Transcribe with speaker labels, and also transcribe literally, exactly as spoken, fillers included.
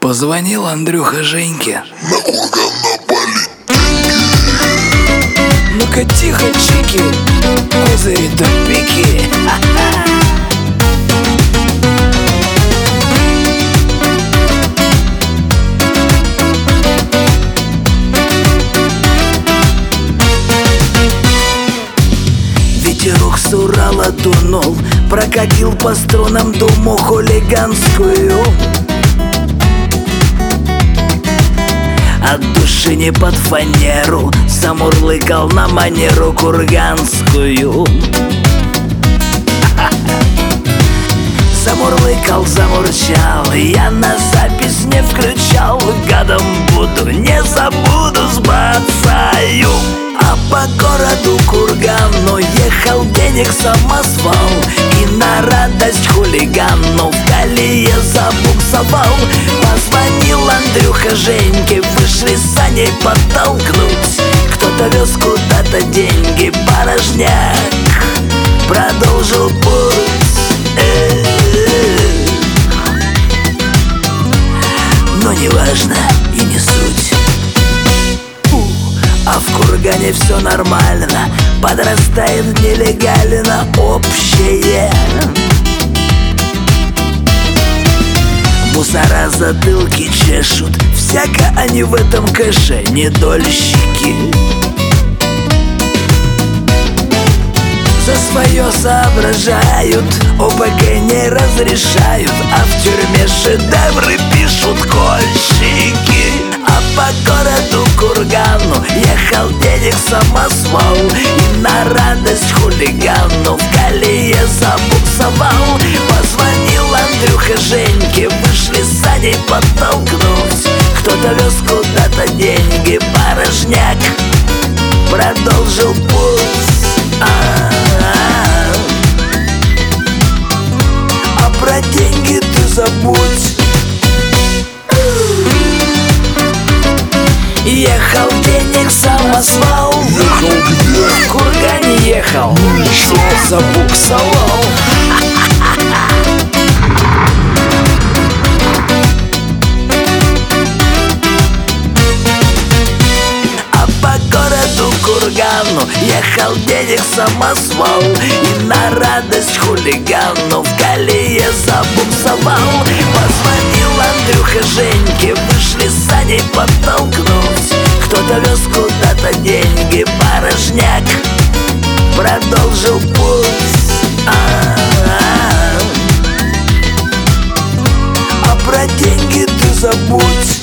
Speaker 1: Позвонил Андрюха Женьке.
Speaker 2: На курган напали.
Speaker 1: Ну-ка тихо, чики, козыри-то пики. Ветерок с Урала дунул, прокатил по струнам думу хулиганскую. От души не под фанеру замурлыкал на манеру курганскую. Замурлыкал, замурчал, я на запись не включал. Гадом буду, не забуду, сбацаю. А по городу Кургану ехал денег самосвал, и на радость хулигану в колее забуксовал. Позвонил Андрюха Женьке, вышли саней подтолкнуть. Кто-то вез куда-то деньги, порожняк продолжил путь. Но не важно и не суть. А в Кургане все нормально, подрастает нелегально общее. Мусора затылки чешут, всяко они в этом кэше недольщики. За свое соображают, ОПГ не разрешают, а в тюрьме шедевры пишут кольщики. А по городу Кургану ехал денег самосвал, и на радость хулигану в колее забуксовал. Позвонил Андрюха Женьке, вышли саней подтолкнуть. Кто-то вез куда-то деньги, порожняк продолжил путь. А-а-а. А про деньги ты забудь. Ехал денег самосвал.
Speaker 2: Ехал где?
Speaker 1: В Кургане ехал,
Speaker 2: ну еще
Speaker 1: забуксовал. А по городу Кургану ехал денег самосвал, и на радость хулигану в колее забуксовал. Позвонил Андрюха Женьке, вышли саней подтолкнуть. Кто-то вез куда-то деньги, порожняк продолжил путь. А-а-а. А про деньги ты забудь.